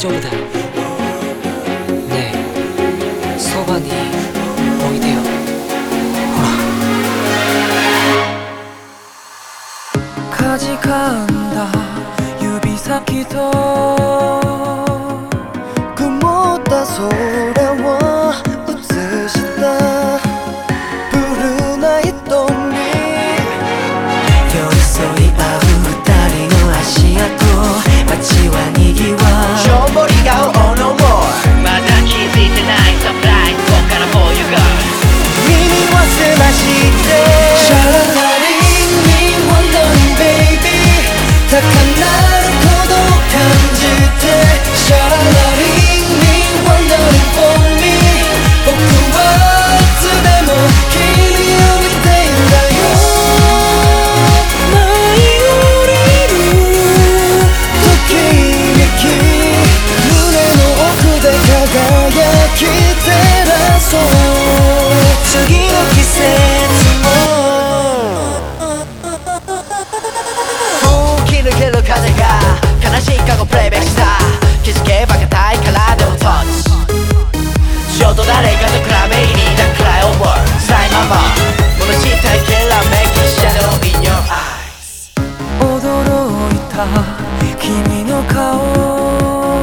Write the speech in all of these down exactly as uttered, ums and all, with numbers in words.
丈夫だよ。ねえ、そばにおいでよ。ほら。かじかんだ指先と曇った空を映したブルーな瞳、寄り添い合う二人の足跡、街はにぎわうしょんぼり顔 Oh no more、 まだ気づいてないサプライズ、こっから For you girl、 耳は澄ましてシャララリンリンワンダリンベイビー、高鳴る鼓動を感じてシャララリンリンワンダリン For me、 僕はいつでも君を見ているんだよ。舞い降りるときめき、胸の奥で輝き照らそう次の季節も。吹き抜ける風が悲しい過去プレイバックした、気づけば硬い体をタッチ、ちょっと誰かと比べにだくらい思うさいまま物したいきらめき Shadow in your eyes、 驚いた君の顔、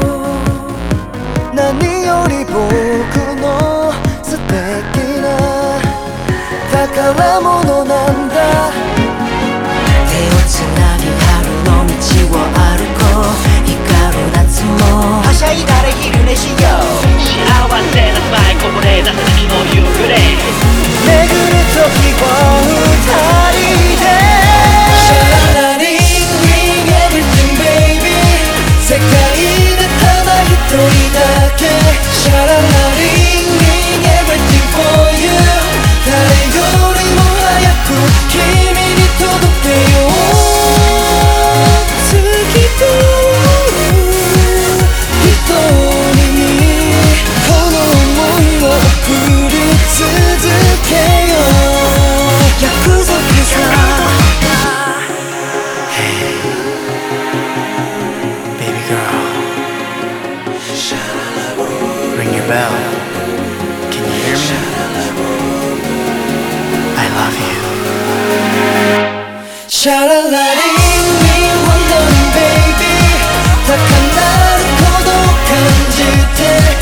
何より僕の素敵な宝物なんだ。手をつなぎ春の道を歩こう、光る夏もはしゃいだら昼寝しよう、 幸せなスマイルこぼれ出す日の夕暮れ、 巡る時を二人でシャララリンリン Everything baby、 世界でただ一人だけシャララリンリン Everything for you、 誰よりも早く君に届けよう、透き通る瞳にこの想いを送り続けよう、約束さ Hey baby girl, ring your bell, can you hear me? I love you。 シャララリンリンワンダリンベイビー、高鳴る鼓動を感じて